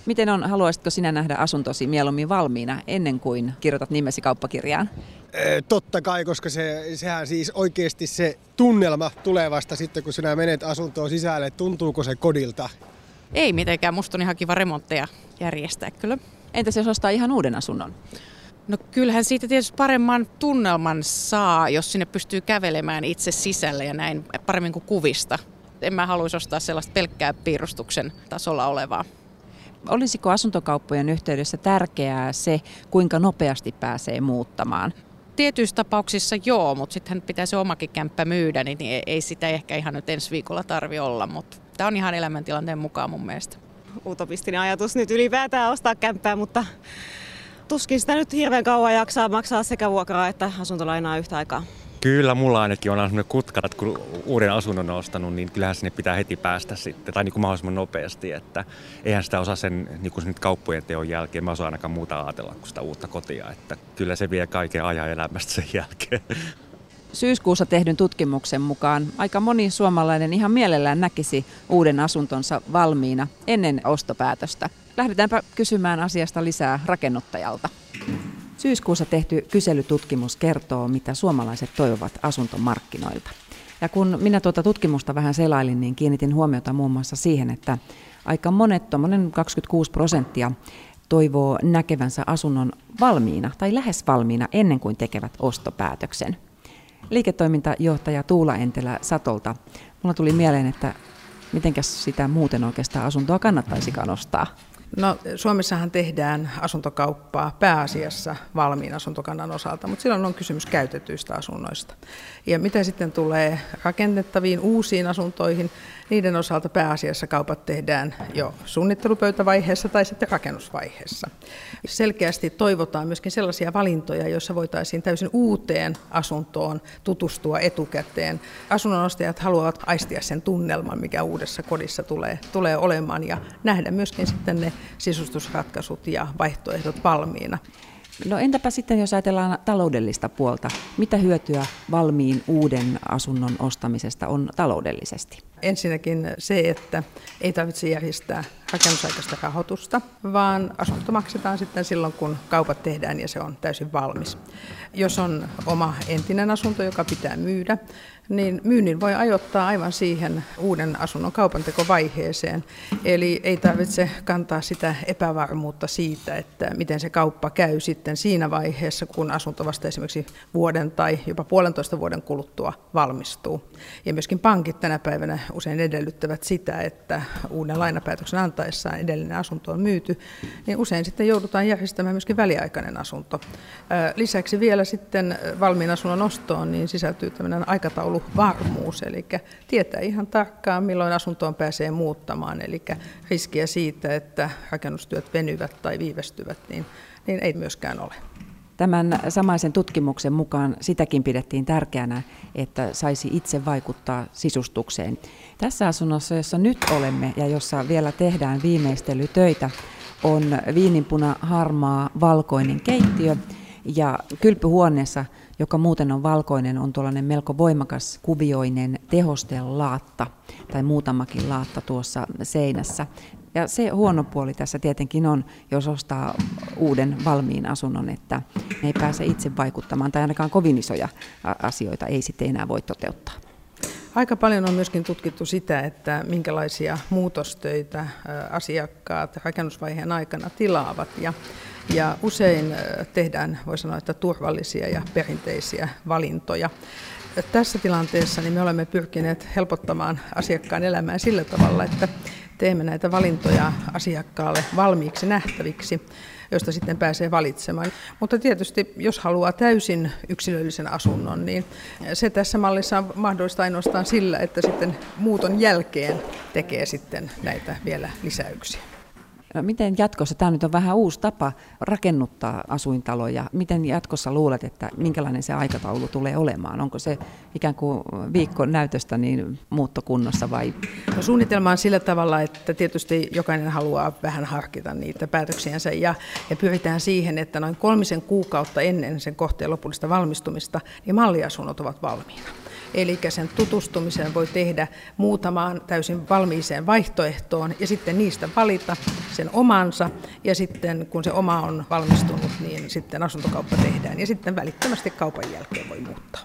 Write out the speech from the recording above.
Miten on, haluaisitko sinä nähdä asuntosi mieluummin valmiina ennen kuin kirjoitat nimesi kauppakirjaan? Totta kai, koska sehän siis oikeasti se tunnelma tulee vasta sitten, kun sinä menet asuntoon sisälle. Tuntuuko se kodilta? Ei mitenkään, musta on ihan kiva remontteja järjestää kyllä. Entäs jos ostaa ihan uuden asunnon? No kyllähän siitä tietysti paremman tunnelman saa, jos sinne pystyy kävelemään itse sisälle ja näin paremmin kuin kuvista. En mä haluaisi ostaa sellaista pelkkää piirustuksen tasolla olevaa. Olisiko asuntokauppojen yhteydessä tärkeää se, kuinka nopeasti pääsee muuttamaan? Tietyissä tapauksissa joo, mutta sittenhän pitää se omakin kämppä myydä, niin ei sitä ehkä ihan nyt ensi viikolla tarvi olla, mutta tämä on ihan elämäntilanteen mukaan mun mielestä. Utopistinen ajatus nyt ylipäätään ostaa kämppää, mutta tuskin sitä nyt hirveän kauan jaksaa maksaa sekä vuokraa että asuntolainaa yhtä aikaa. Kyllä, mulla ainakin on sellainen kutkara, että kun uuden asunnon on ostanut, niin kyllähän sinne pitää heti päästä sitten, tai niin kuin mahdollisimman nopeasti, että eihän sitä osaa sen niin kuin nyt kauppojen teon jälkeen, mä osaan ainakaan muuta ajatella kuin sitä uutta kotia, että kyllä se vie kaiken ajan elämästä sen jälkeen. Syyskuussa tehdyn tutkimuksen mukaan aika moni suomalainen ihan mielellään näkisi uuden asuntonsa valmiina ennen ostopäätöstä. Lähdetäänpä kysymään asiasta lisää rakennuttajalta. Syyskuussa tehty kyselytutkimus kertoo, mitä suomalaiset toivovat asuntomarkkinoilta. Ja kun minä tuota tutkimusta vähän selailin, niin kiinnitin huomiota muun muassa siihen, että aika monet, tuommoinen 26%, toivoo näkevänsä asunnon valmiina tai lähes valmiina ennen kuin tekevät ostopäätöksen. Liiketoimintajohtaja Tuula Entelä Satolta, mulla tuli mieleen, että mitenkäs sitä muuten oikeastaan asuntoa kannattaisikaan ostaa? No, Suomessahan tehdään asuntokauppaa pääasiassa valmiin asuntokannan osalta, mutta silloin on kysymys käytetyistä asunnoista. Ja mitä sitten tulee rakennettaviin uusiin asuntoihin, niiden osalta pääasiassa kaupat tehdään jo suunnittelupöytävaiheessa tai sitten rakennusvaiheessa. Selkeästi toivotaan myöskin sellaisia valintoja, joissa voitaisiin täysin uuteen asuntoon tutustua etukäteen. Asunnonostajat haluavat aistia sen tunnelman, mikä uudessa kodissa tulee olemaan, ja nähdä myöskin sitten ne sisustusratkaisut ja vaihtoehdot valmiina. No entäpä sitten, jos ajatellaan taloudellista puolta, mitä hyötyä valmiin uuden asunnon ostamisesta on taloudellisesti? Ensinnäkin se, että ei tarvitse järjestää rakennusaikaista rahoitusta, vaan asunto maksetaan sitten silloin, kun kaupat tehdään ja se on täysin valmis. Jos on oma entinen asunto, joka pitää myydä, niin myynnin voi ajoittaa aivan siihen uuden asunnon kaupantekovaiheeseen. Eli ei tarvitse kantaa sitä epävarmuutta siitä, että miten se kauppa käy sitten siinä vaiheessa, kun asunto vasta esimerkiksi vuoden tai jopa 1,5 vuoden kuluttua valmistuu. Ja myöskin pankit tänä päivänä usein edellyttävät sitä, että uuden lainapäätöksen antaessaan edellinen asunto on myyty, niin usein sitten joudutaan järjestämään myöskin väliaikainen asunto. Lisäksi vielä sitten valmiin asunnon ostoon niin sisältyy tämmöinen aikatauluvarmuus, eli tietää ihan tarkkaan, milloin asuntoon pääsee muuttamaan, eli riskiä siitä, että rakennustyöt venyvät tai viivästyvät, niin ei myöskään ole. Tämän samaisen tutkimuksen mukaan sitäkin pidettiin tärkeänä, että saisi itse vaikuttaa sisustukseen. Tässä asunnossa, jossa nyt olemme ja jossa vielä tehdään viimeistelytöitä, on viininpuna harmaa valkoinen keittiö ja kylpyhuoneessa, joka muuten on valkoinen, on tuollainen melko voimakas kuvioinen tehostelaatta tai muutamakin laatta tuossa seinässä. Ja se huono puoli tässä tietenkin on, jos ostaa uuden valmiin asunnon, että ne ei pääse itse vaikuttamaan tai ainakaan kovin isoja asioita ei sitten enää voi toteuttaa. Aika paljon on myöskin tutkittu sitä, että minkälaisia muutostöitä asiakkaat rakennusvaiheen aikana tilaavat. Ja usein tehdään, voi sanoa, että turvallisia ja perinteisiä valintoja. Tässä tilanteessa niin me olemme pyrkineet helpottamaan asiakkaan elämää sillä tavalla, että teemme näitä valintoja asiakkaalle valmiiksi nähtäviksi, josta sitten pääsee valitsemaan. Mutta tietysti, jos haluaa täysin yksilöllisen asunnon, niin se tässä mallissa on mahdollista ainoastaan sillä, että sitten muuton jälkeen tekee sitten näitä vielä lisäyksiä. No, miten jatkossa, tämä nyt on vähän uusi tapa rakennuttaa asuintaloja, miten jatkossa luulet, että minkälainen se aikataulu tulee olemaan? Onko se ikään kuin viikko näytöstä niin muuttokunnossa vai? No, suunnitelma on sillä tavalla, että tietysti jokainen haluaa vähän harkita niitä päätöksiänsä ja pyritään siihen, että noin 3 kuukautta ennen sen kohteen lopullista valmistumista niin malliasunnot ovat valmiina. Eli sen tutustumisen voi tehdä muutamaan täysin valmiiseen vaihtoehtoon ja sitten niistä valita sen omansa. Ja sitten kun se oma on valmistunut, niin sitten asuntokauppa tehdään ja sitten välittömästi kaupan jälkeen voi muuttaa.